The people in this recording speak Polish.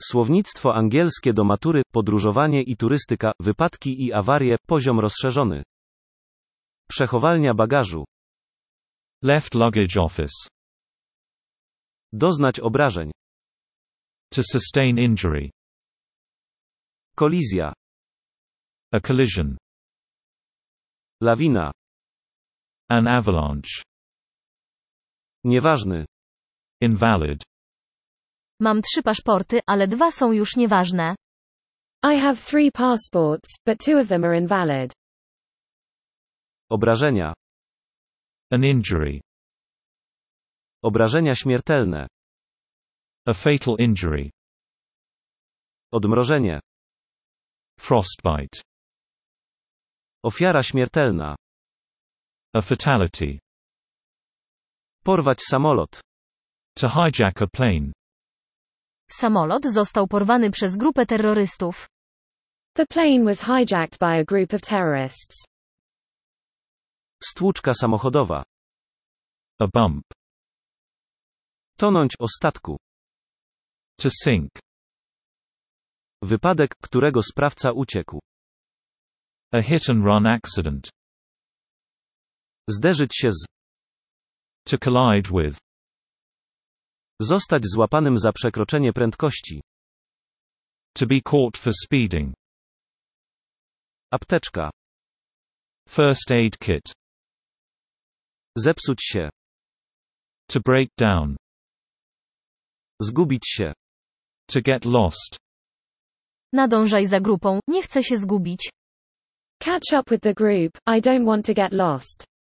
Słownictwo angielskie do matury, podróżowanie i turystyka, wypadki i awarie, poziom rozszerzony. Przechowalnia bagażu. Left luggage office. Doznać obrażeń. To sustain injury. Kolizja. A collision. Lawina. An avalanche. Nieważny. Invalid. Mam 3 paszporty, ale 2 są już nieważne. I have 3 passports, but 2 of them are invalid. Obrażenia. An injury. Obrażenia śmiertelne. A fatal injury. Odmrożenie. Frostbite. Ofiara śmiertelna. A fatality. Porwać samolot. To hijack a plane. Samolot został porwany przez grupę terrorystów. The plane was hijacked by a group of terrorists. Stłuczka samochodowa. A bump. Tonąć o statku. To sink. Wypadek, którego sprawca uciekł. A hit-and-run accident. Zderzyć się z. To collide with. Zostać złapanym za przekroczenie prędkości. To be caught for speeding. Apteczka. First aid kit. Zepsuć się. To break down. Zgubić się. To get lost. Nadążaj za grupą, nie chcę się zgubić. Catch up with the group, I don't want to get lost.